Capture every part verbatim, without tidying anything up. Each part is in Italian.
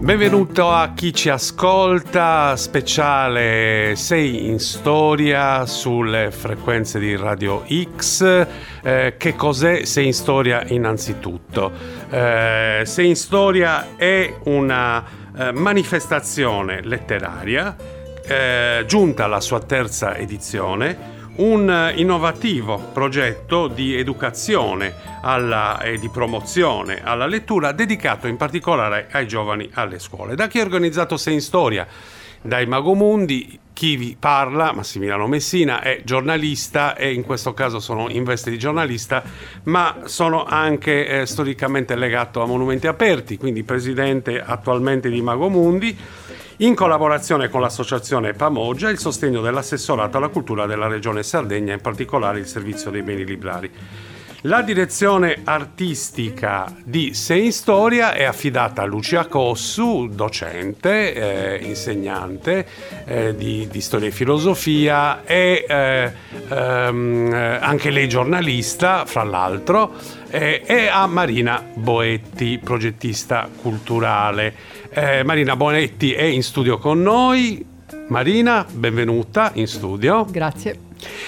Benvenuto a chi ci ascolta, speciale Sei in Storia sulle frequenze di Radio X. Eh, che cos'è Sei in Storia innanzitutto? Eh, Sei in Storia è una eh, manifestazione letteraria eh, giunta alla sua terza edizione, un innovativo progetto di educazione alla, e di promozione alla lettura dedicato in particolare ai giovani alle scuole. Da chi ha organizzato Sei in Storia? Dai Magomundi. Chi vi parla, Massimiliano Messina, è giornalista e in questo caso sono in veste di giornalista, ma sono anche eh, storicamente legato a Monumenti Aperti, quindi presidente attualmente di Magomundi, in collaborazione con l'associazione Pamoggia e il sostegno dell'assessorato alla cultura della regione Sardegna, in particolare il servizio dei beni librari. La direzione artistica di Sei in Storia è affidata a Lucia Cossu, docente, eh, insegnante eh, di, di storia e filosofia e eh, ehm, anche lei giornalista, fra l'altro, eh, e a Marina Boetti, progettista culturale. Eh, Marina Boetti è in studio con noi. Marina, benvenuta in studio. Grazie.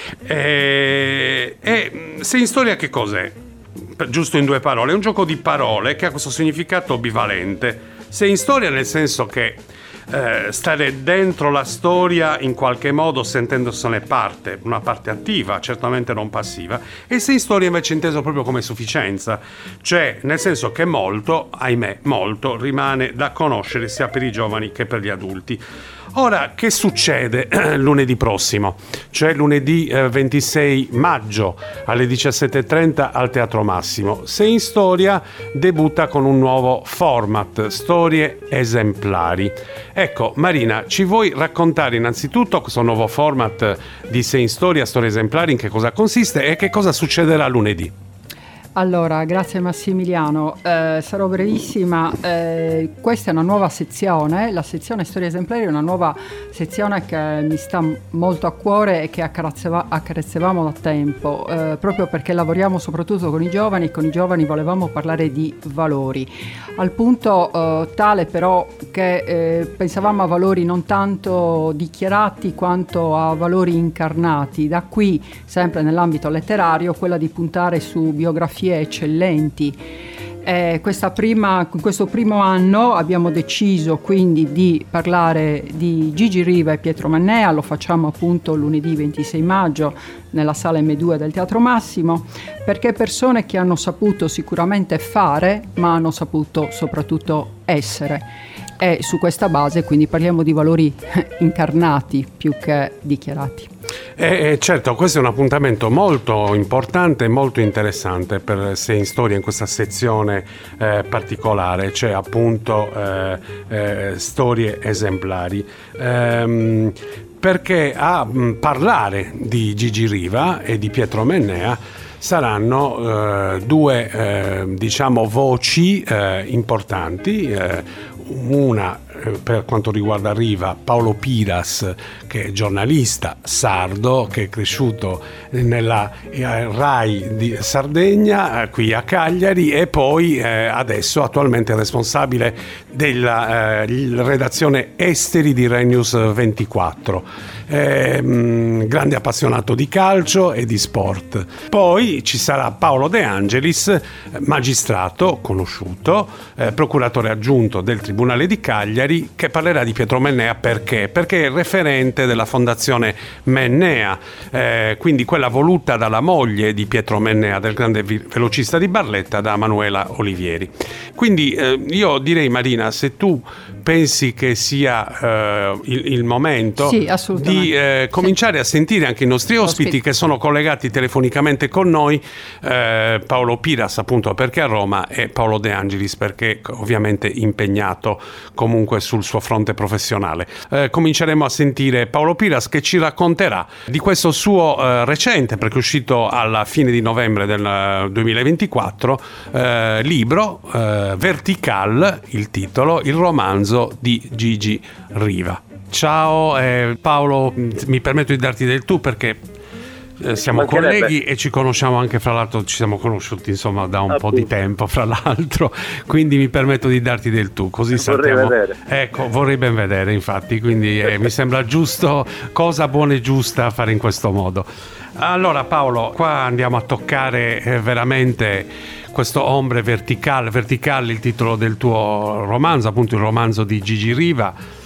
E, e Sei in Storia che cos'è? Giusto in due parole, è un gioco di parole che ha questo significato bivalente. Sei in Storia nel senso che eh, stare dentro la storia in qualche modo sentendosene parte, una parte attiva, certamente non passiva, e Sei in Storia invece inteso proprio come sufficienza, cioè nel senso che molto, ahimè, molto rimane da conoscere sia per i giovani che per gli adulti. Ora, che succede lunedì prossimo? Cioè lunedì eh, ventisei maggio alle diciassette e trenta al Teatro Massimo. Sei in Storia debutta con un nuovo format, Storie Esemplari. Ecco, Marina, ci vuoi raccontare innanzitutto questo nuovo format di Sei in Storia, Storie Esemplari, in che cosa consiste e che cosa succederà lunedì? Allora, grazie Massimiliano, eh, sarò brevissima. Eh, questa è una nuova sezione, la sezione Storie Esemplari è una nuova sezione che mi sta molto a cuore e che accarezzeva, accarezzevamo da tempo, eh, proprio perché lavoriamo soprattutto con i giovani e con i giovani volevamo parlare di valori, al punto eh, tale però che eh, pensavamo a valori non tanto dichiarati quanto a valori incarnati. Da qui, sempre nell'ambito letterario, quella di puntare su biografie eccellenti. Eh, questa prima, in questo primo anno abbiamo deciso quindi di parlare di Gigi Riva e Pietro Mennea. Lo facciamo appunto lunedì ventisei maggio nella sala emme due del Teatro Massimo, perché persone che hanno saputo sicuramente fare, ma hanno saputo soprattutto essere. E su questa base quindi parliamo di valori incarnati più che dichiarati. Eh, certo, questo è un appuntamento molto importante e molto interessante per Sei in Storia in questa sezione eh, particolare, cioè appunto eh, eh, Storie Esemplari. Ehm, perché a mh, parlare di Gigi Riva e di Pietro Mennea saranno eh, due eh, diciamo voci eh, importanti. Eh, una per quanto riguarda Riva, Paolo Piras, che è giornalista sardo, che è cresciuto nella RAI di Sardegna, qui a Cagliari, e poi eh, adesso attualmente è responsabile della eh, redazione esteri di Rai News ventiquattro. Eh, mh, grande appassionato di calcio e di sport. Poi ci sarà Paolo De Angelis, magistrato conosciuto, eh, procuratore aggiunto del Tribunale di Cagliari, che parlerà di Pietro Mennea. Perché? Perché è il referente della fondazione Mennea, eh, quindi quella voluta dalla moglie di Pietro Mennea, del grande velocista di Barletta, da Manuela Olivieri. Quindi eh, io direi, Marina, se tu pensi che sia eh, il, il momento sì, di eh, cominciare sì. a sentire anche i nostri ospiti, ospiti che sono collegati telefonicamente con noi, eh, Paolo Piras appunto perché a Roma e Paolo De Angelis perché ovviamente impegnato comunque sul suo fronte professionale. Eh, cominceremo a sentire Paolo Piras che ci racconterà di questo suo eh, recente, perché è uscito alla fine di novembre del duemilaventiquattro, eh, libro eh, Vertical, il titolo, il romanzo di Gigi Riva. Ciao eh, Paolo, mi permetto di darti del tu perché eh, siamo colleghi e ci conosciamo anche, fra l'altro ci siamo conosciuti insomma da un Appunto. po' di tempo, fra l'altro, quindi mi permetto di darti del tu, così vorrei sappiamo. Vedere. Ecco, vorrei ben vedere, infatti, quindi eh, mi sembra giusto, cosa buona e giusta fare in questo modo. Allora Paolo, qua andiamo a toccare eh, veramente questo Ombre Vertical, Vertical, il titolo del tuo romanzo, appunto il romanzo di Gigi Riva,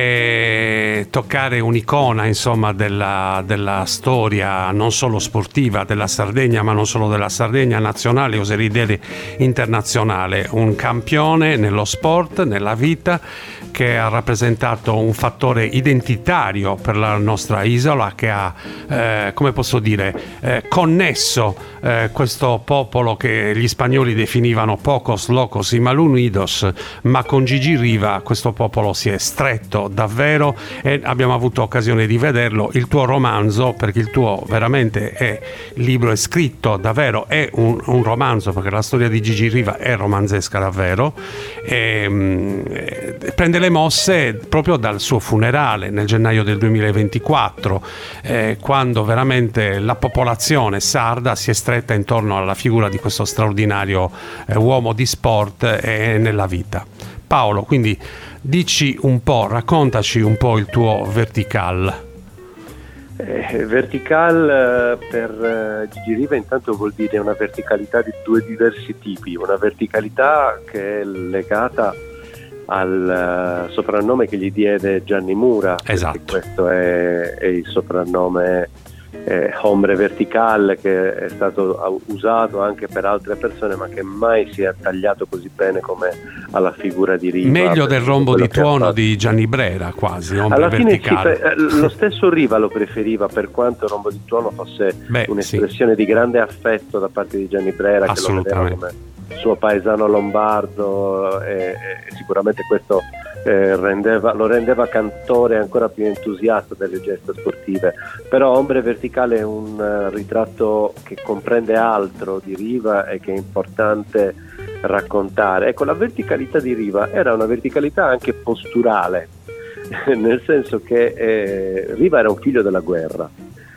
e toccare un'icona insomma della, della storia non solo sportiva della Sardegna, ma non solo della Sardegna, nazionale, oserei dire internazionale, un campione nello sport, nella vita, che ha rappresentato un fattore identitario per la nostra isola, che ha eh, come posso dire eh, connesso eh, questo popolo che gli spagnoli definivano pocos locos y mal unidos, ma con Gigi Riva questo popolo si è stretto davvero e abbiamo avuto occasione di vederlo. Il tuo romanzo, perché il tuo veramente è il libro è scritto davvero, è un, un romanzo, perché la storia di Gigi Riva è romanzesca davvero, e, mh, prende le mosse proprio dal suo funerale nel gennaio del duemilaventiquattro, eh, quando veramente la popolazione sarda si è stretta intorno alla figura di questo straordinario eh, uomo di sport e nella vita. Paolo, quindi dici un po', raccontaci un po' il tuo Vertical. Eh, vertical eh, per eh, Gigi Riva intanto vuol dire una verticalità di due diversi tipi, una verticalità che è legata al uh, soprannome che gli diede Gianni Mura. Esatto. Questo è, è il soprannome eh, Ombre Vertical, che è stato usato anche per altre persone, ma che mai si è tagliato così bene come alla figura di Riva. Meglio del rombo di tuono di Gianni Brera, quasi. Ombre alla fine Verticale. Sì, lo stesso Riva lo preferiva, per quanto il rombo di tuono fosse Beh, un'espressione sì. di grande affetto da parte di Gianni Brera, che lo vedeva come suo paesano lombardo, e, e sicuramente questo eh, rendeva, lo rendeva cantore ancora più entusiasta delle gesta sportive. Però Ombre Verticale è un uh, ritratto che comprende altro di Riva e che è importante raccontare. Ecco, la verticalità di Riva era una verticalità anche posturale, nel senso che eh, Riva era un figlio della guerra,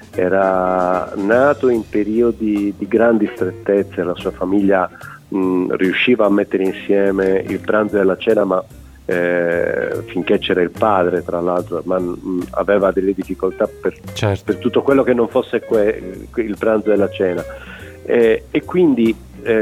era nato in periodi di grandi strettezze, la sua famiglia mh, riusciva a mettere insieme il pranzo e la cena, ma eh, finché c'era il padre, tra l'altro, ma mh, aveva delle difficoltà per, certo. per tutto quello che non fosse que- il pranzo e la cena, eh, e quindi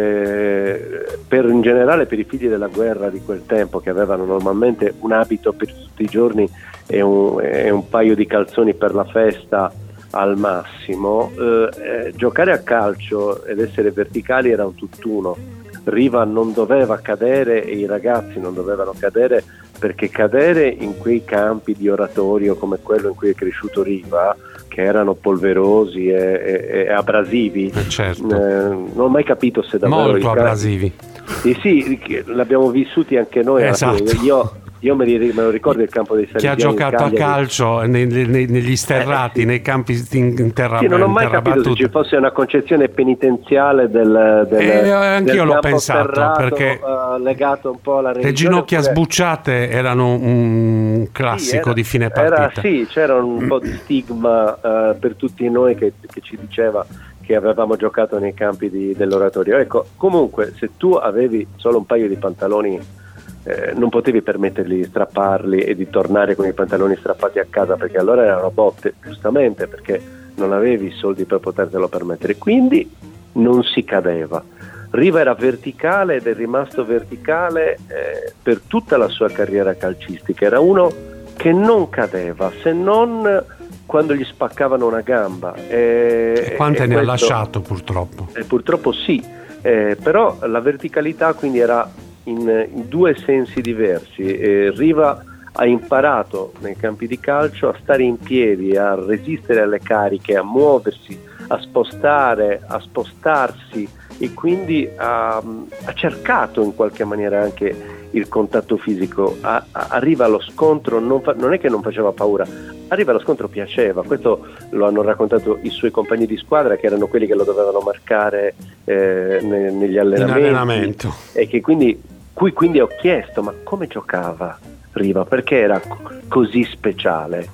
eh, per in generale per i figli della guerra di quel tempo, che avevano normalmente un abito per tutti i giorni e un, e un paio di calzoni per la festa al massimo, eh, eh, giocare a calcio ed essere verticali era un tutt'uno. Riva non doveva cadere e i ragazzi non dovevano cadere, perché cadere in quei campi di oratorio come quello in cui è cresciuto Riva, che erano polverosi e, e, e abrasivi, certo. eh, non ho mai capito se davvero molto abrasivi. Sì, sì, l'abbiamo vissuti anche noi. Esatto. Io Io me, li, me lo ricordo il campo dei Salesiani. Chi ha giocato a calcio nei, nei, negli sterrati, eh, sì. nei campi in terra sì, non ho mai capito battuta. se ci fosse una concezione penitenziale del, del, eh, anch'io del l'ho pensato, ferrato, perché uh, legato un po' alla religione. Le ginocchia oppure... sbucciate erano un classico sì, era, di fine partita. Era, sì, c'era un po' di stigma uh, per tutti noi che, che ci diceva che avevamo giocato nei campi di, dell'oratorio. Ecco, comunque, se tu avevi solo un paio di pantaloni, Eh, non potevi permettergli di strapparli e di tornare con i pantaloni strappati a casa, perché allora erano botte, giustamente, perché non avevi i soldi per potertelo permettere, quindi non si cadeva. Riva era verticale ed è rimasto verticale eh, per tutta la sua carriera calcistica. Era uno che non cadeva, se non quando gli spaccavano una gamba. E, e quante e ne questo, ha lasciato purtroppo? E purtroppo sì, eh, però la verticalità quindi era In, in due sensi diversi. eh, Riva ha imparato nei campi di calcio a stare in piedi, a resistere alle cariche, a muoversi, a spostare, a spostarsi, e quindi ha, ha cercato in qualche maniera anche il contatto fisico. A, a, arriva allo scontro, non, fa, non è che non faceva paura, arriva allo scontro piaceva. Questo lo hanno raccontato i suoi compagni di squadra, che erano quelli che lo dovevano marcare eh, ne, negli allenamenti, e che quindi cui quindi ho chiesto: ma come giocava Riva? Perché era così speciale?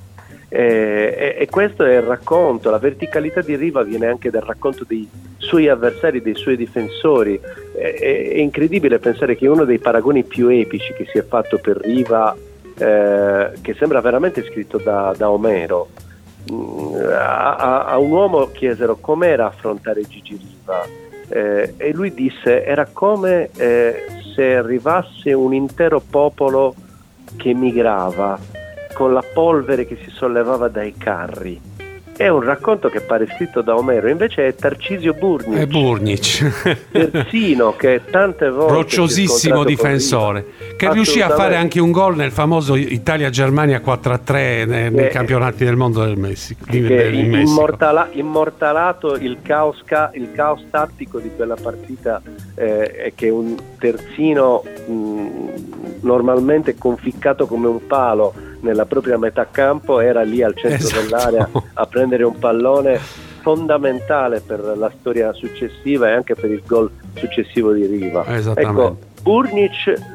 E, e questo è il racconto. La verticalità di Riva viene anche dal racconto dei suoi avversari, dei suoi difensori. È, è, è incredibile pensare che uno dei paragoni più epici che si è fatto per Riva, eh, che sembra veramente scritto da, da Omero, a, a, a un uomo chiesero com'era affrontare Gigi Riva, eh, e lui disse era come eh, se arrivasse un intero popolo che migrava con la polvere che si sollevava dai carri. È un racconto che pare scritto da Omero, invece è Tarcisio Burnic, è Burnic. terzino, che tante volte rocciosissimo difensore, che riuscì a fare anche un gol nel famoso Italia-Germania quattro a tre nei, nei campionati del mondo del Messico, che del Messico. Immortala, immortalato il caos, il caos tattico di quella partita, eh, è che un terzino mh, normalmente conficcato come un palo nella propria metà campo era lì al centro esatto. dell'area a prendere un pallone fondamentale per la storia successiva e anche per il gol successivo di Riva. Ecco, Burnic,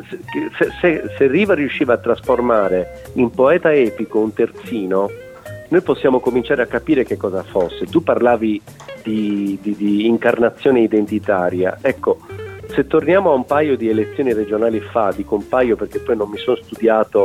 se, se, se Riva riusciva a trasformare in poeta epico un terzino, noi possiamo cominciare a capire che cosa fosse. Tu parlavi di, di, di incarnazione identitaria, ecco, se torniamo a un paio di elezioni regionali fa, dico un paio perché poi non mi sono studiato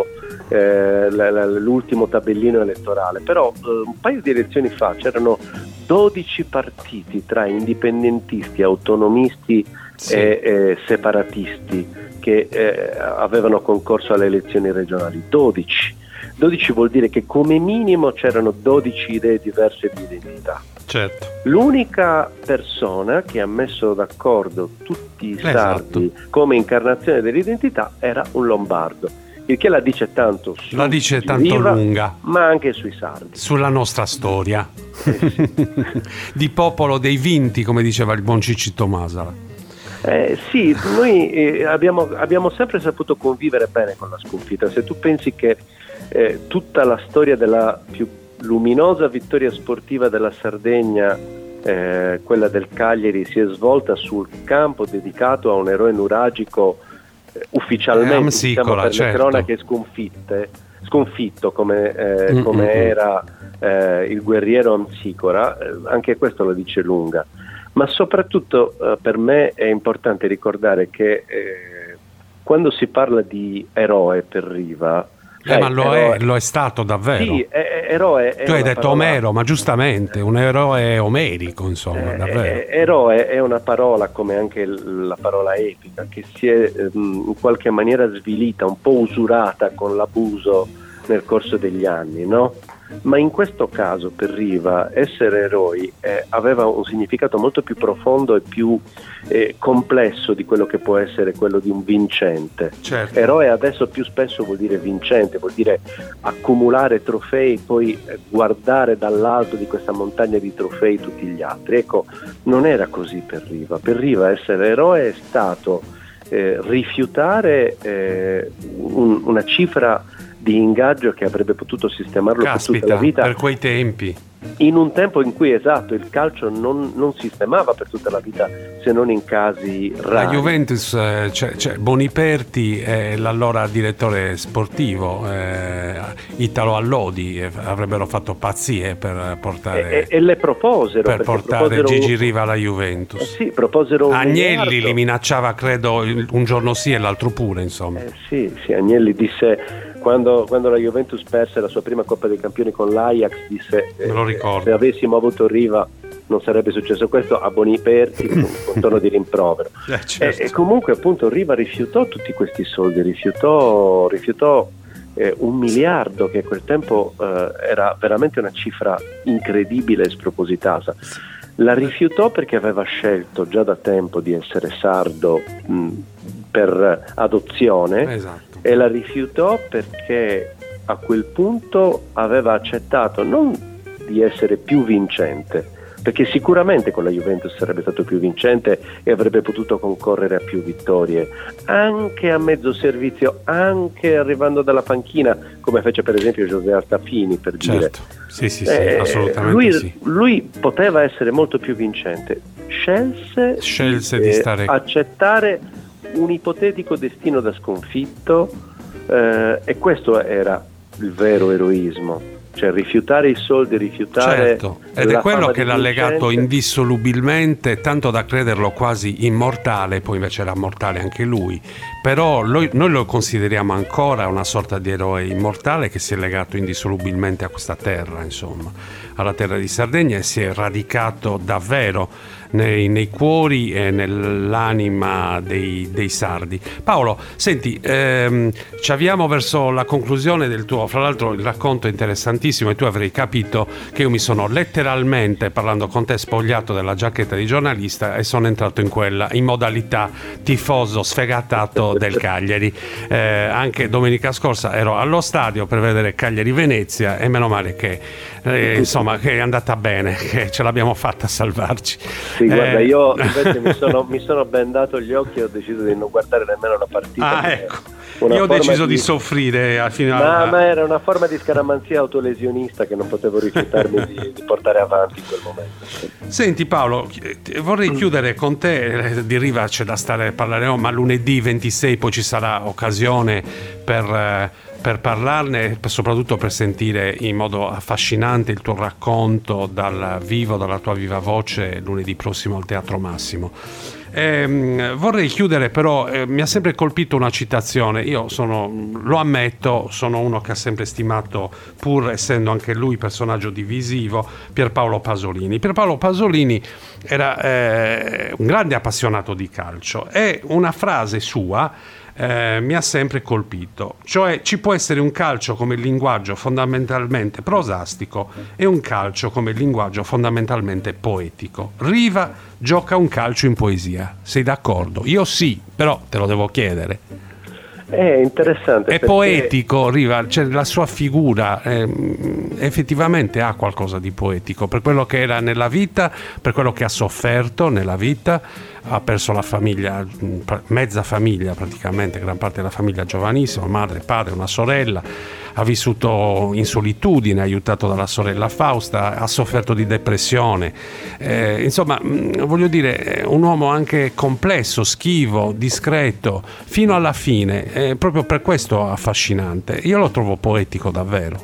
eh, l- l- l'ultimo tabellino elettorale, però eh, un paio di elezioni fa c'erano dodici partiti tra indipendentisti, autonomisti sì. e, e separatisti che eh, avevano concorso alle elezioni regionali. dodici. dodici vuol dire che come minimo c'erano dodici idee diverse di identità. Certo. L'unica persona che ha messo d'accordo tutti i sardi esatto. come incarnazione dell'identità era un lombardo, il che la dice tanto su la dice tanto Riva, lunga, ma anche sui sardi, sulla nostra storia eh sì. di popolo dei vinti, come diceva il buon Cicito Masala. Eh, sì, noi eh, abbiamo, abbiamo sempre saputo convivere bene con la sconfitta. Se tu pensi che eh, tutta la storia della più luminosa vittoria sportiva della Sardegna, eh, quella del Cagliari, si è svolta sul campo dedicato a un eroe nuragico eh, ufficialmente eh, diciamo, per certo. le cronache sconfitte, sconfitto come, eh, mm-hmm. come era eh, il guerriero Amsicora, eh, anche questo lo dice lunga. Ma soprattutto eh, per me è importante ricordare che eh, quando si parla di eroe per Riva, Eh, ma lo è, lo è stato davvero. Sì, è, è, eroe. È tu hai detto parola... Omero, ma giustamente, un eroe omerico, insomma, eh, davvero. È, eroe è una parola, come anche la parola epica, che si è um, in qualche maniera svilita, un po' usurata con l'abuso nel corso degli anni, no? Ma in questo caso per Riva essere eroi eh, aveva un significato molto più profondo e più eh, complesso di quello che può essere quello di un vincente. Certo. Eroe adesso più spesso vuol dire vincente, vuol dire accumulare trofei, poi eh, guardare dall'alto di questa montagna di trofei tutti gli altri. Ecco, non era così per Riva. Per Riva essere eroe è stato eh, rifiutare eh, un, una cifra di ingaggio che avrebbe potuto sistemarlo Caspita, per tutta la vita, per quei tempi, in un tempo in cui esatto il calcio non, non sistemava per tutta la vita se non in casi rari. La Juventus, eh, cioè, cioè Boniperti e l'allora direttore sportivo eh, Italo Allodi eh, avrebbero fatto pazzie per portare e, e le proposero per portare proposero Gigi un... Riva alla Juventus. Eh sì, proposero un Agnelli miliardo. Li minacciava, credo, un giorno sì e l'altro pure, insomma. Eh sì, sì, Agnelli disse quando, quando la Juventus perse la sua prima Coppa dei Campioni con l'Ajax, disse Me lo ricordo. se avessimo avuto Riva non sarebbe successo questo, a Boniperti con, con tono di rimprovero. Eh, certo. e, e comunque appunto Riva rifiutò tutti questi soldi, rifiutò, rifiutò eh, un miliardo che a quel tempo eh, era veramente una cifra incredibile e spropositata. La rifiutò perché aveva scelto già da tempo di essere sardo mh, per adozione. Esatto. E la rifiutò perché a quel punto aveva accettato non di essere più vincente, perché sicuramente con la Juventus sarebbe stato più vincente e avrebbe potuto concorrere a più vittorie, anche a mezzo servizio, anche arrivando dalla panchina, come fece per esempio José Altafini, per certo. dire. Sì, sì, sì, eh, assolutamente lui, sì. Lui poteva essere molto più vincente, scelse, Scelse di, di eh, stare... accettare un ipotetico destino da sconfitto, eh, e questo era il vero eroismo. cioè rifiutare i soldi, rifiutare certo. Ed è quello che l'ha legato indissolubilmente, tanto da crederlo quasi immortale, poi invece era mortale anche lui, però noi, noi lo consideriamo ancora una sorta di eroe immortale che si è legato indissolubilmente a questa terra, insomma, alla terra di Sardegna, e si è radicato davvero nei, nei cuori e nell'anima dei, dei sardi. Paolo, senti, ehm, ci avviamo verso la conclusione del tuo, fra l'altro il racconto è interessantissimo, e tu avrai capito che io mi sono letteralmente, parlando con te, spogliato della giacchetta di giornalista e sono entrato in quella in modalità tifoso sfegatato del Cagliari. Eh, anche domenica scorsa ero allo stadio per vedere Cagliari-Venezia, e meno male che eh, insomma che è andata bene, che ce l'abbiamo fatta a salvarci. Sì, guarda, io invece mi sono, mi sono bendato gli occhi e ho deciso di non guardare nemmeno la partita. Ah, ecco. Io ho deciso di, di soffrire al finale. Ma, ma era una forma di scaramanzia autolesionista che non potevo rifiutarmi di, di portare avanti in quel momento. Senti Paolo, vorrei chiudere con te. Di Riva c'è da stare, parleremo, ma lunedì ventisei poi ci sarà occasione per, per parlarne, soprattutto per sentire in modo affascinante il tuo racconto dal vivo, dalla tua viva voce, lunedì prossimo al Teatro Massimo. Eh, vorrei chiudere però, eh, mi ha sempre colpito una citazione. Io sono, lo ammetto, sono uno che ha sempre stimato, pur essendo anche lui personaggio divisivo, Pierpaolo Pasolini. Pierpaolo Pasolini era eh, un grande appassionato di calcio, e una frase sua Eh, mi ha sempre colpito, cioè ci può essere un calcio come linguaggio fondamentalmente prosastico e un calcio come linguaggio fondamentalmente poetico. Riva gioca un calcio in poesia, sei d'accordo? Io sì, però te lo devo chiedere. È interessante. È perché... poetico, Riva, cioè la sua figura eh, effettivamente ha qualcosa di poetico, per quello che era nella vita, per quello che ha sofferto nella vita. Ha perso la famiglia, mezza famiglia praticamente, gran parte della famiglia giovanissima, madre, padre, una sorella. Ha vissuto in solitudine, aiutato dalla sorella Fausta, ha sofferto di depressione. Eh, insomma, voglio dire, un uomo anche complesso, schivo, discreto, fino alla fine. Eh, proprio per questo affascinante. Io lo trovo poetico davvero.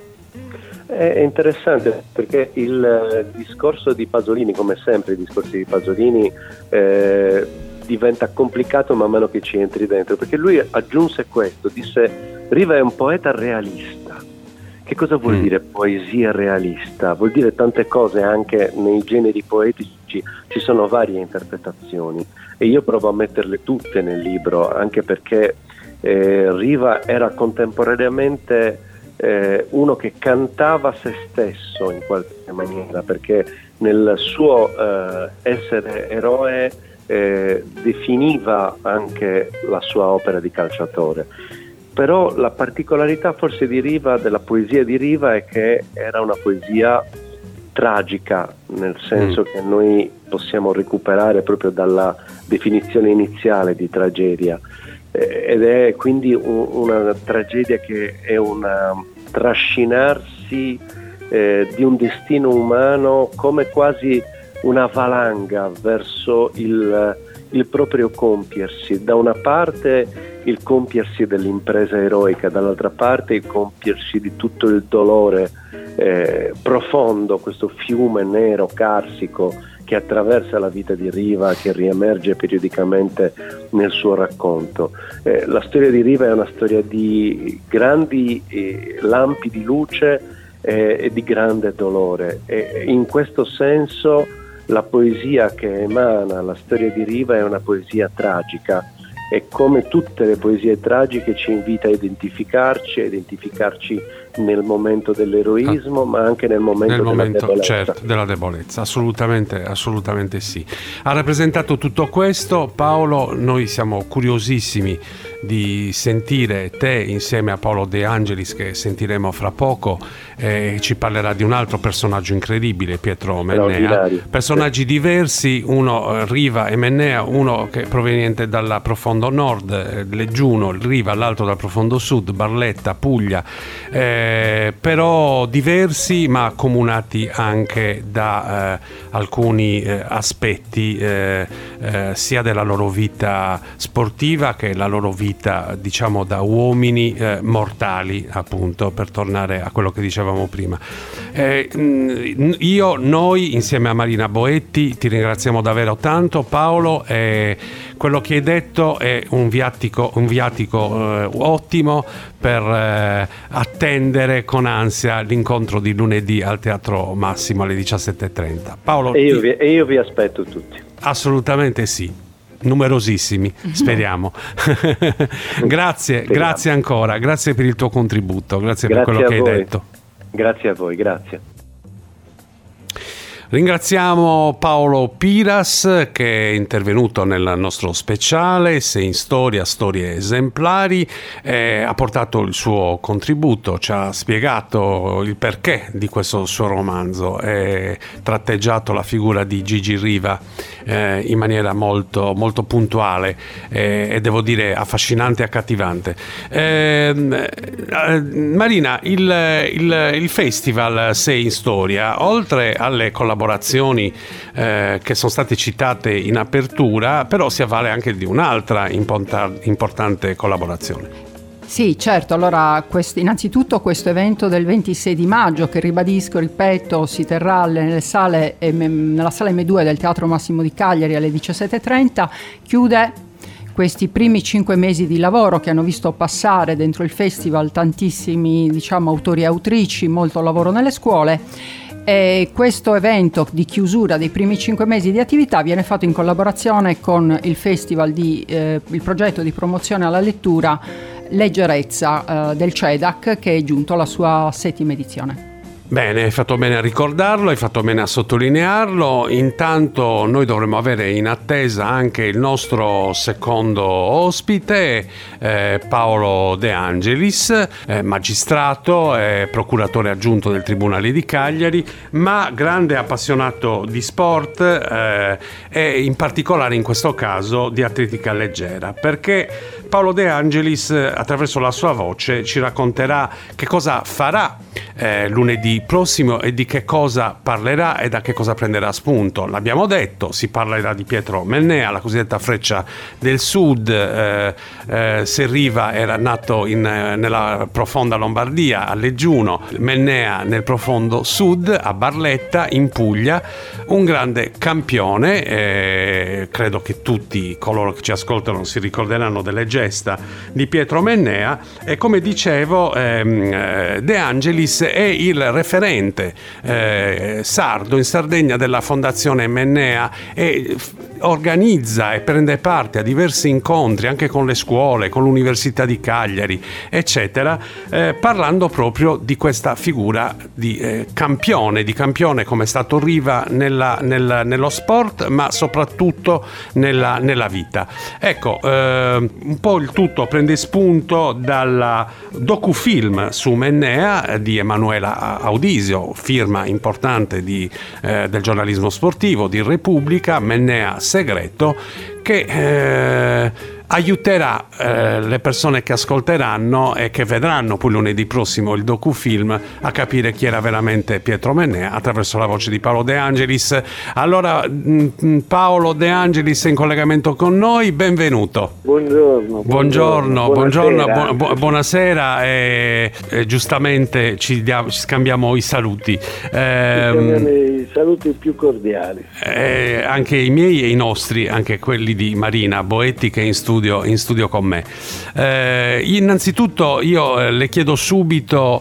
È interessante perché il discorso di Pasolini, come sempre i discorsi di Pasolini, eh, diventa complicato man mano che ci entri dentro, perché lui aggiunse questo, disse: Riva è un poeta realista. Che cosa vuol mm. dire poesia realista? Vuol dire tante cose, anche nei generi poetici ci sono varie interpretazioni, e io provo a metterle tutte nel libro, anche perché eh, Riva era contemporaneamente Eh, uno che cantava se stesso in qualche maniera, perché nel suo eh, essere eroe eh, definiva anche la sua opera di calciatore. Però la particolarità forse di Riva, della poesia di Riva, è che era una poesia tragica, nel senso mm. che noi possiamo recuperare proprio dalla definizione iniziale di tragedia. Ed è quindi un, una tragedia che è un trascinarsi eh, di un destino umano come quasi una valanga verso il, il proprio compiersi. Da una parte il compiersi dell'impresa eroica, dall'altra parte il compiersi di tutto il dolore eh, profondo, questo fiume nero, carsico, che attraversa la vita di Riva, che riemerge periodicamente nel suo racconto. Eh, la storia di Riva è una storia di grandi eh, lampi di luce eh, e di grande dolore, e in questo senso la poesia che emana la storia di Riva è una poesia tragica, e come tutte le poesie tragiche ci invita a identificarci, a identificarci nel momento dell'eroismo, ah, ma anche nel momento, nel della, momento debolezza. Certo, della debolezza. Assolutamente, assolutamente sì. Ha rappresentato tutto questo, Paolo. Noi siamo curiosissimi di sentire te insieme a Paolo De Angelis, che sentiremo fra poco, eh, ci parlerà di un altro personaggio incredibile, Pietro Mennea. Personaggi diversi, uno Riva e Mennea, uno che è proveniente dal profondo nord, eh, Leggiuno, Riva, l'altro dal profondo sud, Barletta, Puglia, eh, però diversi ma accomunati anche da eh, alcuni eh, aspetti eh, eh, sia della loro vita sportiva che la loro vita vita, diciamo, da uomini eh, mortali, appunto, per tornare a quello che dicevamo prima. Eh, io, noi, insieme a Marina Boetti, ti ringraziamo davvero tanto, Paolo, e quello che hai detto è un viatico, un viatico eh, ottimo per eh, attendere con ansia l'incontro di lunedì al Teatro Massimo alle diciassette e trenta. Paolo, e io, ti... vi, e io vi aspetto tutti. Assolutamente sì, numerosissimi, speriamo. Grazie, speriamo. Grazie ancora, grazie per il tuo contributo, grazie, grazie per quello che voi. hai detto. Grazie a voi, grazie. Ringraziamo Paolo Piras, che è intervenuto nel nostro speciale Sei in Storia, Storie Esemplari, eh, ha portato il suo contributo, ci ha spiegato il perché di questo suo romanzo, e tratteggiato la figura di Gigi Riva eh, in maniera molto, molto puntuale eh, e devo dire affascinante e accattivante. Eh, eh, Marina, il, il, il festival Sei in Storia, oltre alle collaborazioni Eh, che sono state citate in apertura, però si avvale anche di un'altra import- importante collaborazione. Sì, certo. Allora, questo, innanzitutto questo evento del ventisei di maggio, che ribadisco, ripeto, si terrà nelle sale, nella sala emme due del Teatro Massimo di Cagliari alle diciassette e trenta, chiude questi primi cinque mesi di lavoro che hanno visto passare dentro il festival tantissimi, diciamo, autori e autrici, molto lavoro nelle scuole. E questo evento di chiusura dei primi cinque mesi di attività viene fatto in collaborazione con il festival di eh, il progetto di promozione alla lettura Leggerezza eh, del CEDAC, che è giunto alla sua settima edizione. Bene, hai fatto bene a ricordarlo, hai fatto bene a sottolinearlo. Intanto noi dovremo avere in attesa anche il nostro secondo ospite, eh, Paolo De Angelis, eh, magistrato e procuratore aggiunto del Tribunale di Cagliari, ma grande appassionato di sport eh, e in particolare in questo caso di atletica leggera, perché Paolo De Angelis, attraverso la sua voce, ci racconterà che cosa farà eh, lunedì prossimo e di che cosa parlerà e da che cosa prenderà spunto. L'abbiamo detto, si parlerà di Pietro Mennea, la cosiddetta Freccia del Sud. eh, eh, se Riva era nato in, nella profonda Lombardia, a Leggiuno, Mennea nel profondo Sud, a Barletta, in Puglia, un grande campione. eh, credo che tutti coloro che ci ascoltano si ricorderanno delle gesta di Pietro Mennea, e come dicevo ehm, De Angelis è il referente eh, sardo in Sardegna della Fondazione Mennea e f- organizza e prende parte a diversi incontri anche con le scuole, con l'Università di Cagliari, eccetera, eh, parlando proprio di questa figura di eh, campione, di campione come è stato Riva nella, nel, nello sport, ma soprattutto nella, nella vita. Ecco, eh, un po' il tutto prende spunto dal docufilm su Mennea di Emanuela Audisio, firma importante di, eh, del giornalismo sportivo di Repubblica, Mennea Segreto, che eh, aiuterà eh, le persone che ascolteranno e che vedranno poi lunedì prossimo il docufilm a capire chi era veramente Pietro Mennea attraverso la voce di Paolo De Angelis. Allora, mh, Paolo De Angelis è in collegamento con noi, benvenuto. Buongiorno. Buongiorno, buongiorno, buonasera, bu- buonasera e, e giustamente ci, diamo, ci scambiamo i saluti. Ehm, i saluti più cordiali. Eh, anche i miei e i nostri, anche quelli di Marina Boetti che è in studio in studio con me. Eh, innanzitutto io le chiedo subito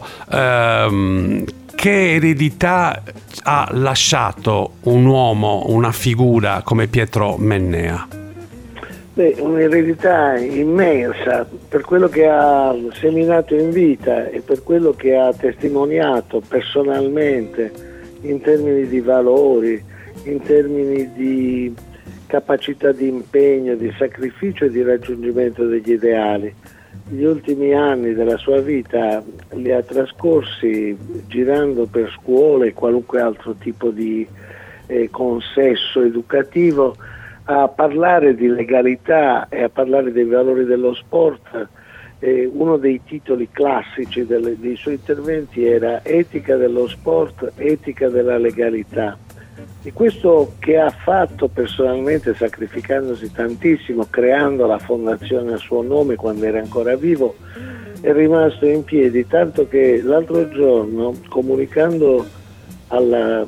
ehm, che eredità ha lasciato un uomo, una figura come Pietro Mennea? Beh, un'eredità immensa per quello che ha seminato in vita e per quello che ha testimoniato personalmente in termini di valori, in termini di capacità di impegno, di sacrificio e di raggiungimento degli ideali. Gli ultimi anni della sua vita li ha trascorsi girando per scuole e qualunque altro tipo di eh, consesso educativo a parlare di legalità e a parlare dei valori dello sport. Eh, uno dei titoli classici delle, dei suoi interventi era Etica dello sport, etica della legalità. di questo che ha fatto personalmente, sacrificandosi tantissimo, creando la fondazione a suo nome quando era ancora vivo, è rimasto in piedi, tanto che l'altro giorno, comunicando alla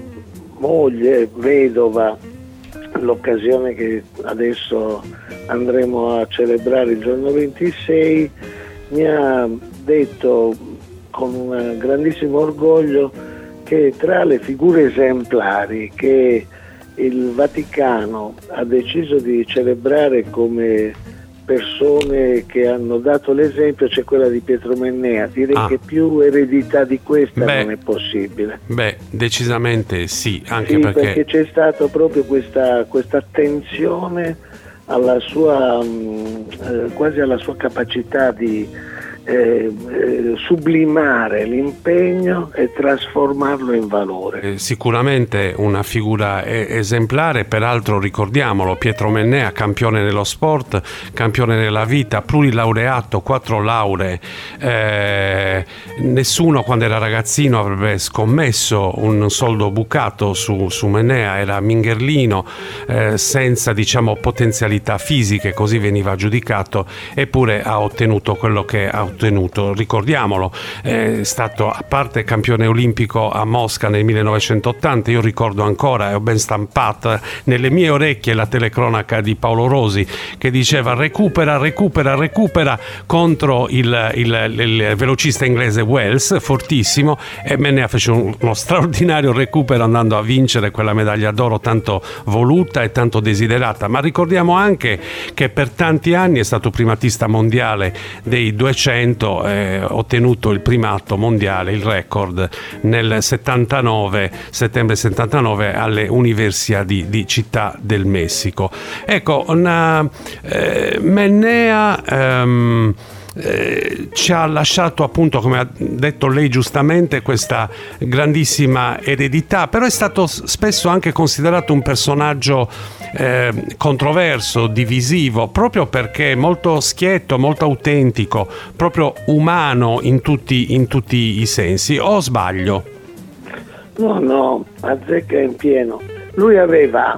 moglie vedova l'occasione che adesso andremo a celebrare il giorno ventisei, mi ha detto con un grandissimo orgoglio che tra le figure esemplari che il Vaticano ha deciso di celebrare come persone che hanno dato l'esempio c'è quella di Pietro Mennea. Direi ah. che più eredità di questa beh, non è possibile. Beh, decisamente sì, anche sì, perché... perché c'è stato proprio questa, questa attenzione alla sua mh, eh, quasi alla sua capacità di Eh, eh, sublimare l'impegno e trasformarlo in valore. Eh, sicuramente una figura eh, esemplare, peraltro ricordiamolo, Pietro Mennea, campione nello sport, campione nella vita, plurilaureato, quattro lauree, eh, nessuno quando era ragazzino avrebbe scommesso un soldo bucato su, su Mennea, era mingherlino, eh, senza diciamo potenzialità fisiche, così veniva giudicato, eppure ha ottenuto quello che ha ottenuto. Ricordiamolo, è stato a parte campione olimpico a Mosca nel millenovecentottanta. Io ricordo ancora e ho ben stampata nelle mie orecchie la telecronaca di Paolo Rosi che diceva recupera, recupera, recupera contro il, il, il velocista inglese Wells, fortissimo, e Mennea fece un, uno straordinario recupero andando a vincere quella medaglia d'oro tanto voluta e tanto desiderata. Ma ricordiamo anche che per tanti anni è stato primatista mondiale dei duecento, eh, ottenuto il primato mondiale, il record nel settantanove, settembre settantanove alle Universiadi di Città del Messico. Ecco, una, eh, Mennea ehm, Eh, ci ha lasciato, appunto, come ha detto lei giustamente, questa grandissima eredità, però è stato spesso anche considerato un personaggio eh, controverso, divisivo, proprio perché molto schietto, molto autentico, proprio umano in tutti, in tutti i sensi. O sbaglio? No, no, azzecca in pieno. Lui aveva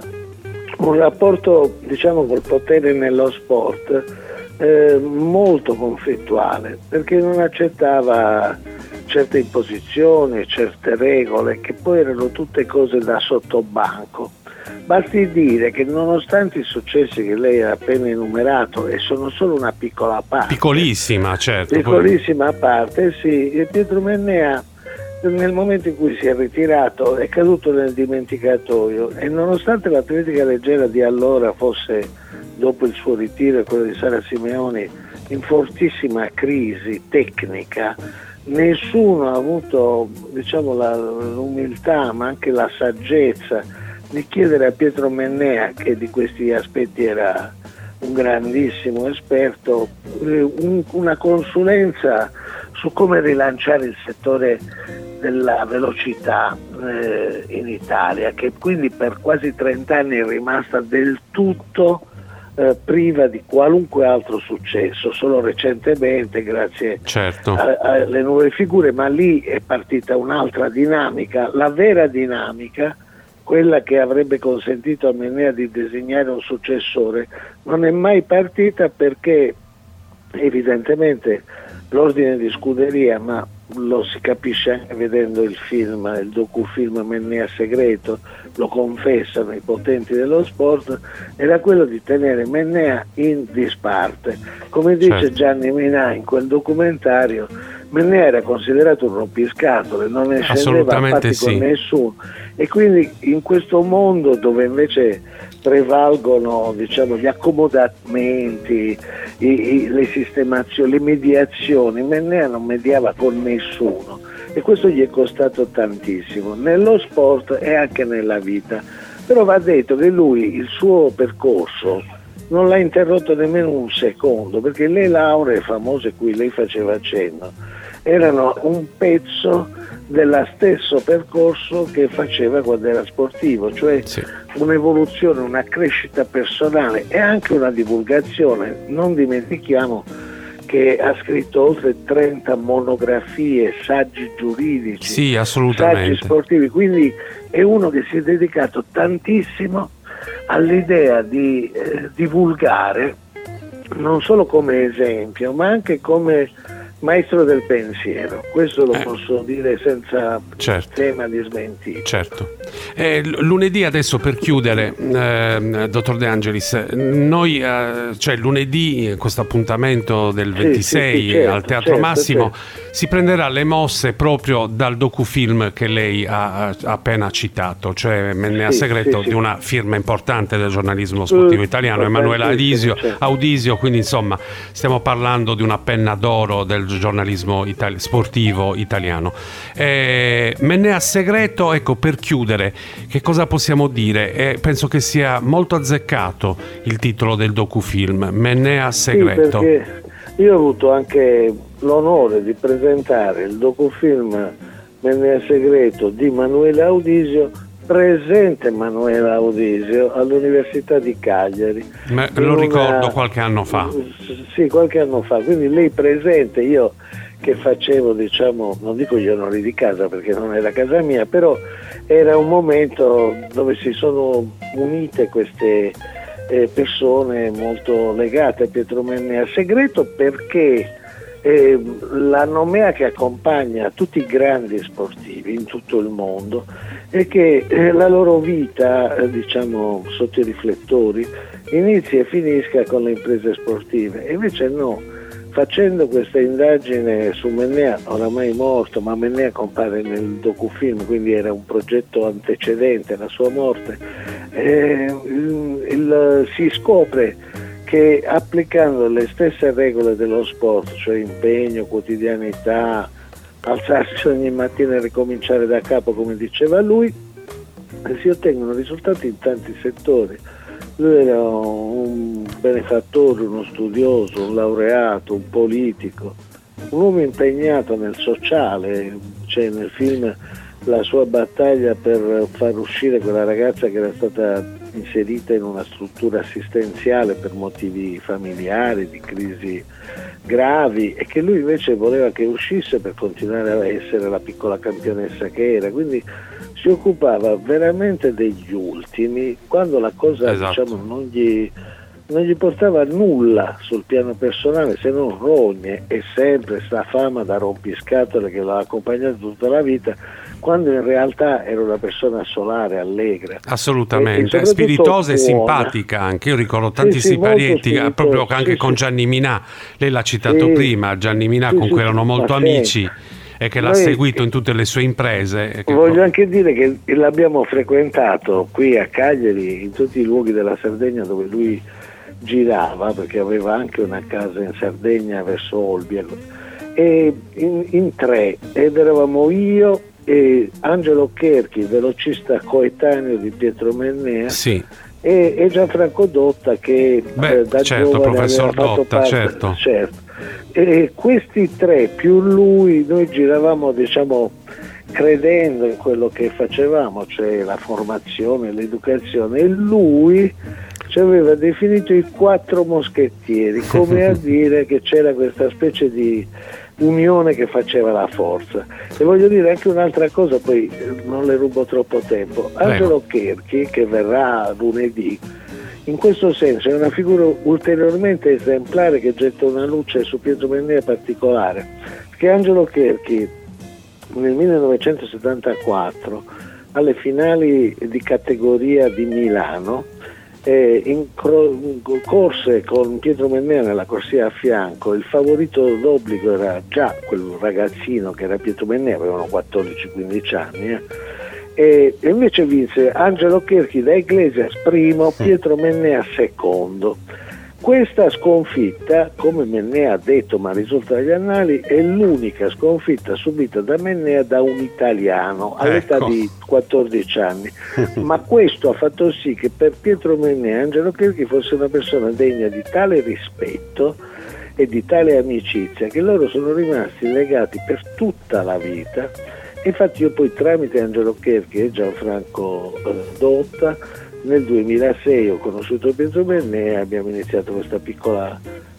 un rapporto, diciamo, col potere nello sport Eh, molto conflittuale, perché non accettava certe imposizioni, certe regole che poi erano tutte cose da sottobanco. Basti dire che nonostante i successi che lei ha appena enumerato, e sono solo una piccola parte, piccolissima, certo, piccolissima poi... parte, sì, Pietro Mennea nel momento in cui si è ritirato è caduto nel dimenticatoio, e nonostante l'atletica leggera di allora fosse, dopo il suo ritiro e quello di Sara Simeoni, in fortissima crisi tecnica, nessuno ha avuto, diciamo, la, l'umiltà ma anche la saggezza di chiedere a Pietro Mennea, che di questi aspetti era un grandissimo esperto, un, una consulenza su come rilanciare il settore della velocità eh, in Italia, che quindi per quasi trent'anni è rimasta del tutto eh, priva di qualunque altro successo, solo recentemente grazie certo. a, alle nuove figure, ma lì è partita un'altra dinamica, la vera dinamica, quella che avrebbe consentito a Mennea di designare un successore, non è mai partita, perché evidentemente l'ordine di scuderia, ma lo si capisce anche vedendo il film, il docufilm Mennea Segreto, lo confessano i potenti dello sport, era quello di tenere Mennea in disparte. Come dice certo. Gianni Minà in quel documentario, Mennea era considerato un rompiscatole, non ne scendeva a patti sì. con nessuno, e quindi in questo mondo dove invece prevalgono, diciamo, gli accomodamenti, i, i, le sistemazioni, le mediazioni, Mennea non mediava con nessuno, e questo gli è costato tantissimo nello sport e anche nella vita. Però va detto che lui il suo percorso non l'ha interrotto nemmeno un secondo, perché le lauree famose cui lei faceva accenno erano un pezzo dello stesso percorso che faceva quando era sportivo, cioè sì. un'evoluzione, una crescita personale e anche una divulgazione. Non dimentichiamo che ha scritto oltre trenta monografie, saggi giuridici, sì, assolutamente, saggi sportivi, quindi è uno che si è dedicato tantissimo all'idea di eh, divulgare, non solo come esempio, ma anche come maestro del pensiero. Questo lo eh. posso dire senza certo. tema di smentita. Certo. Eh, lunedì, adesso per chiudere, eh, dottor De Angelis, noi, eh, cioè lunedì, questo appuntamento del ventisei sì, sì, sì, certo, al Teatro certo, Massimo, certo. si prenderà le mosse proprio dal docufilm che lei ha, ha appena citato, cioè Mennea sì, Segreto, sì, sì. di una firma importante del giornalismo sportivo uh, italiano, Emanuele Audisio, certo. Audisio, quindi insomma stiamo parlando di una penna d'oro del giornalismo itali- sportivo italiano. Eh, Mennea Segreto, ecco, per chiudere, che cosa possiamo dire? Eh, penso che sia molto azzeccato il titolo del docufilm, Mennea Segreto. Sì, perché io ho avuto anche l'onore di presentare il docufilm Mennea Segreto di Emanuele Audisio, presente Emanuele Audisio all'Università di Cagliari. Ma lo una... ricordo qualche anno fa. Sì, qualche anno fa, quindi lei presente, io che facevo, diciamo, non dico gli onori di casa perché non era casa mia, però era un momento dove si sono unite queste eh, persone molto legate a Pietro Mennea Segreto, perché eh, la nomea che accompagna tutti i grandi sportivi in tutto il mondo è che eh, la loro vita, eh, diciamo, sotto i riflettori inizi e finisca con le imprese sportive, e invece no. Facendo questa indagine su Mennea, oramai morto, ma Mennea compare nel docufilm, quindi era un progetto antecedente alla sua morte, eh, il, il, si scopre che applicando le stesse regole dello sport, cioè impegno, quotidianità, alzarsi ogni mattina e ricominciare da capo, come diceva lui, si ottengono risultati in tanti settori. Lui era un benefattore, uno studioso, un laureato, un politico, un uomo impegnato nel sociale. C'è nel film la sua battaglia per far uscire quella ragazza che era stata inserita in una struttura assistenziale per motivi familiari, di crisi gravi, e che lui invece voleva che uscisse per continuare a essere la piccola campionessa che era. Quindi si occupava veramente degli ultimi, quando la cosa esatto. diciamo non gli, non gli portava nulla sul piano personale, se non rogne e sempre sta fama da rompiscatole che l'ha accompagnato tutta la vita, quando in realtà era una persona solare, allegra. Assolutamente, e, e spiritosa e simpatica anche. Io ricordo tantissimi sì, sì, parietti, proprio anche sì, con Gianni Minà, lei l'ha citato sì, prima, Gianni Minà sì, con cui sì, erano molto amici. Sì. E che l'ha Noi, seguito in tutte le sue imprese. Che voglio anche dire che l'abbiamo frequentato qui a Cagliari, in tutti i luoghi della Sardegna dove lui girava, perché aveva anche una casa in Sardegna verso Olbia, e in, in tre, ed eravamo io e Angelo Cherchi, velocista coetaneo di Pietro Mennea, sì. e, e Gianfranco Dotta, che Beh, eh, da certo, giovane professor aveva fatto Dotta, parte, certo. certo. E questi tre più lui, noi giravamo, diciamo, credendo in quello che facevamo, cioè la formazione, l'educazione, e lui ci aveva definito i quattro moschettieri, come a dire che c'era questa specie di unione che faceva la forza. E voglio dire anche un'altra cosa, poi non le rubo troppo tempo. Angelo Cherchi, che verrà lunedì, in questo senso è una figura ulteriormente esemplare che getta una luce su Pietro Mennea particolare, perché Angelo Cherchi nel millenovecentosettantaquattro alle finali di categoria di Milano eh, in cro- corse con Pietro Mennea nella corsia a fianco. Il favorito d'obbligo era già quel ragazzino che era Pietro Mennea, avevano quattordici quindici anni, eh. E invece vinse Angelo Cherchi da Iglesias primo, Pietro Mennea secondo. Questa sconfitta, come Mennea ha detto, ma risulta dagli annali, è l'unica sconfitta subita da Mennea da un italiano all'età ecco. di quattordici anni. Ma questo ha fatto sì che per Pietro Mennea Angelo Cherchi fosse una persona degna di tale rispetto e di tale amicizia che loro sono rimasti legati per tutta la vita. Infatti io poi tramite Angelo Cherchi e Gianfranco eh, Dotta nel duemilasei ho conosciuto Pietro Mennea e abbiamo iniziato questa piccola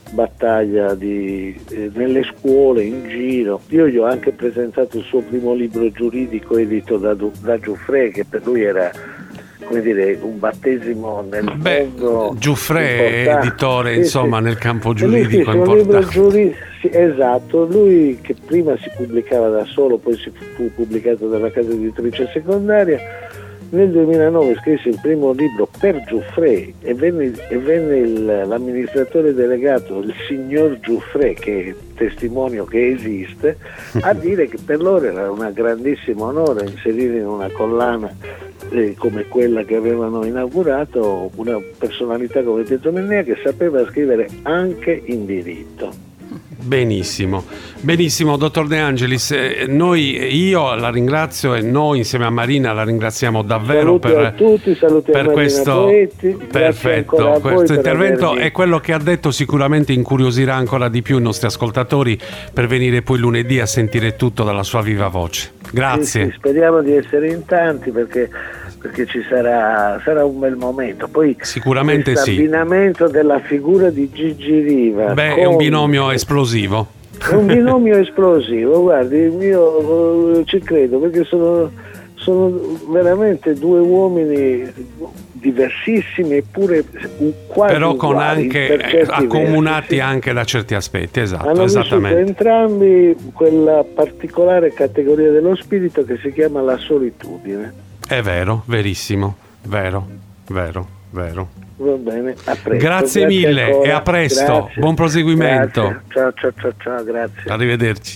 battaglia di, eh, nelle scuole, in giro. Io gli ho anche presentato il suo primo libro giuridico edito da, da Giuffre, che per lui era, come dire, un battesimo nel Beh, mondo. Giuffre è editore, sì, insomma, sì, nel campo Lui giuridico un libro giuri- sì, esatto, lui che prima si pubblicava da solo, poi si fu, fu pubblicato dalla casa editrice secondaria. Nel duemilanove scrisse il primo libro per Giuffre e venne, e venne il, l'amministratore delegato, il signor Giuffre, che è testimonio che esiste, a dire che per loro era un grandissimo onore inserire in una collana eh, come quella che avevano inaugurato una personalità come Pietro Mennea, che sapeva scrivere anche in diritto. Benissimo, benissimo, dottor De Angelis. Noi, io la ringrazio e noi insieme a Marina la ringraziamo davvero saluti per, a tutti, saluti per a questo Poetti, perfetto questo intervento avermi... e quello che ha detto sicuramente incuriosirà ancora di più i nostri ascoltatori per venire poi lunedì a sentire tutto dalla sua viva voce. Grazie. Sì, sì, speriamo di essere in tanti perché perché ci sarà, sarà un bel momento. Poi sicuramente sì. L'abbinamento della figura di Gigi Riva. Beh, è un binomio esplosivo. È un binomio esplosivo, guardi, io ci credo perché sono, sono veramente due uomini diversissimi eppure quasi però con uguali, anche accomunati versi, sì. anche da certi aspetti, esatto. Hanno esattamente. vissuto entrambi quella particolare categoria dello spirito che si chiama la solitudine. È vero, verissimo, vero, vero, vero. Va bene, a presto. Grazie, grazie mille ancora. E a presto. Grazie. Buon proseguimento. Grazie. Ciao, ciao, ciao, ciao, grazie. Arrivederci.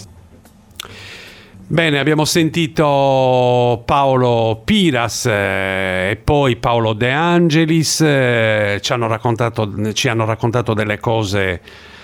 Bene, abbiamo sentito Paolo Piras eh, e poi Paolo De Angelis, eh, ci hanno raccontato, ci hanno raccontato delle cose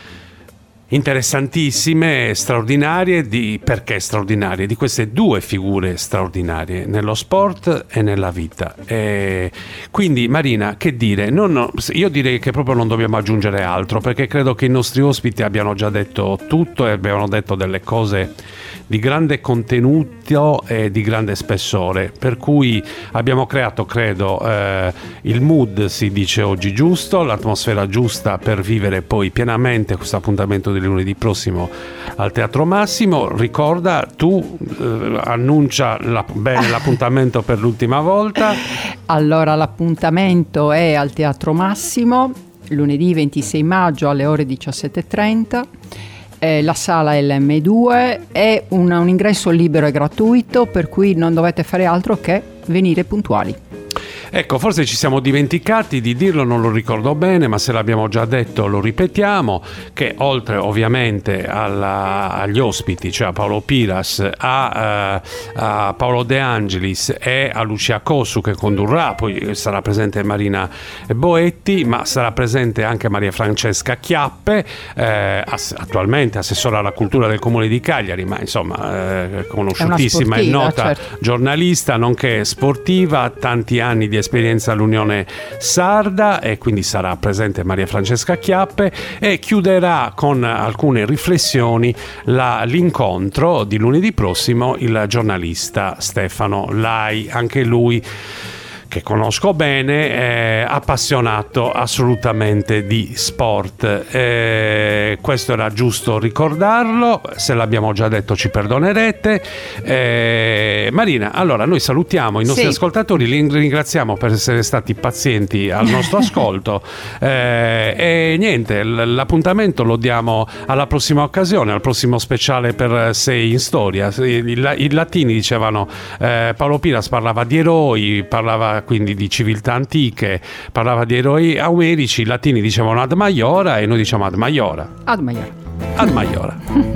interessantissime, straordinarie. Di perché straordinarie? Di queste due figure straordinarie nello sport e nella vita. E quindi Marina, che dire? Non, no, io direi che proprio non dobbiamo aggiungere altro, perché credo che i nostri ospiti abbiano già detto tutto e abbiano detto delle cose di grande contenuto e di grande spessore, per cui abbiamo creato, credo, eh, il mood, si dice oggi, giusto, l'atmosfera giusta per vivere poi pienamente questo appuntamento di lunedì prossimo al Teatro Massimo. Ricorda, tu eh, annuncia la, bene l'appuntamento per l'ultima volta. Allora, l'appuntamento è al Teatro Massimo lunedì ventisei maggio alle ore diciassette e trenta. Eh, la sala L M due è un, un ingresso libero e gratuito, per cui non dovete fare altro che venire puntuali. Ecco, forse ci siamo dimenticati di dirlo, non lo ricordo bene, ma se l'abbiamo già detto lo ripetiamo, che oltre ovviamente alla, agli ospiti, cioè a Paolo Piras, a, uh, a Paolo De Angelis e a Lucia Cossu che condurrà, poi sarà presente Marina Boetti, ma sarà presente anche Maria Francesca Chiappe, eh, ass- attualmente assessora alla cultura del Comune di Cagliari, ma insomma eh, conosciutissima e nota, certo, giornalista, nonché sportiva, tanti anni di esperienza all'Unione Sarda, e quindi sarà presente Maria Francesca Chiappe e chiuderà con alcune riflessioni la, l'incontro di lunedì prossimo il giornalista Stefano Lai, anche lui che conosco bene, è appassionato assolutamente di sport. Eh, questo era giusto ricordarlo, se l'abbiamo già detto ci perdonerete. Eh, Marina, allora noi salutiamo i nostri sì. ascoltatori, li ringraziamo per essere stati pazienti al nostro ascolto eh, e niente, l'appuntamento lo diamo alla prossima occasione, al prossimo speciale per Sei in Storia. I, i latini dicevano, eh, Paolo Piras parlava di eroi, parlava quindi di civiltà antiche, parlava di eroi omerici, i latini dicevano ad maiora e noi diciamo ad maiora. Ad maiora. Ad maiora.